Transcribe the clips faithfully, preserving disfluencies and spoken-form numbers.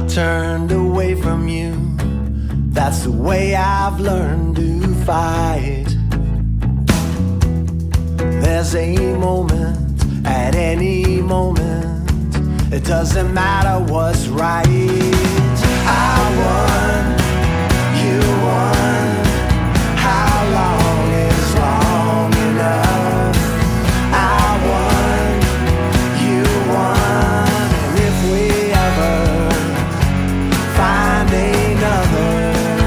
turned away from you. That's the way I've learned to fight. There's a moment, at any moment, it doesn't matter what's right. I won, you won. How long is long enough? I won, you won. And if we ever find another,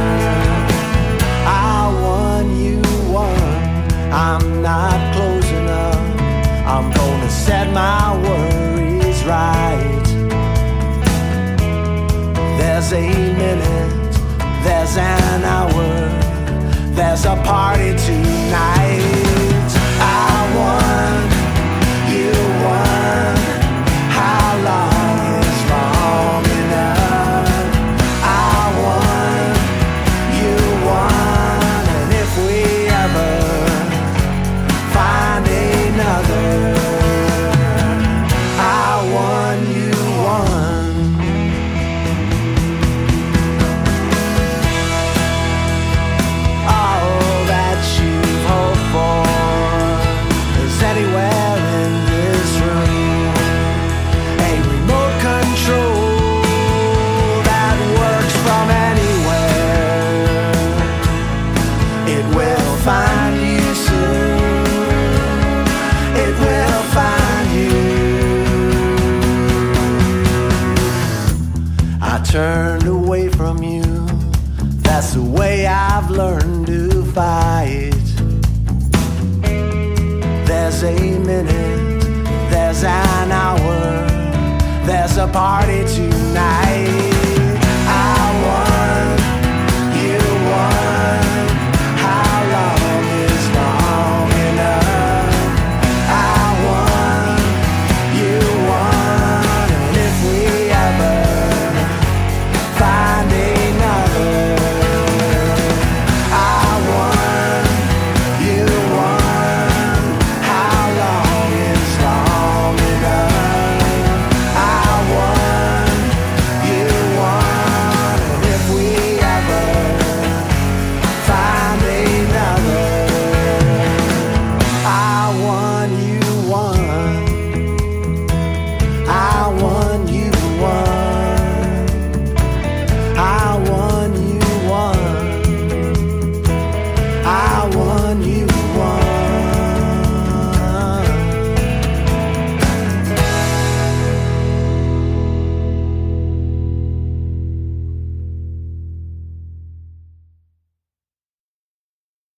I won, you won. I'm not close enough. I'm gonna set my worries right. There's a minute, there's an hour, there's a party tonight. I won, you won. How long is long enough? I won, you won. And if we ever find another, I won, you won. All that you've hoped for is anywhere in this room. A remote control that works from anywhere. It will find you soon. It will find you. I turned away from you. That's the way I've learned to fight. There's a minute, there's an hour, there's a party tonight.